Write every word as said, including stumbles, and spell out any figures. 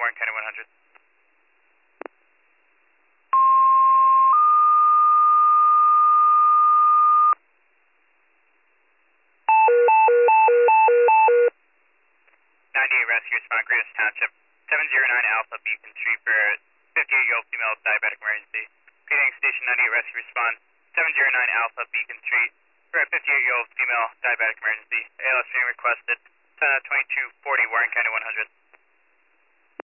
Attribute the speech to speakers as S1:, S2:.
S1: Warren County one hundred. ninety-eight rescue respond, Greenwich Township, seven zero nine Alpha Beacon Street for fifty-eight-year-old female diabetic emergency. Repeating station ninety-eight rescue respond, seven zero nine Alpha Beacon Street for a fifty-eight-year-old female diabetic emergency. A L S being requested, twenty-two forty Warren County one hundred.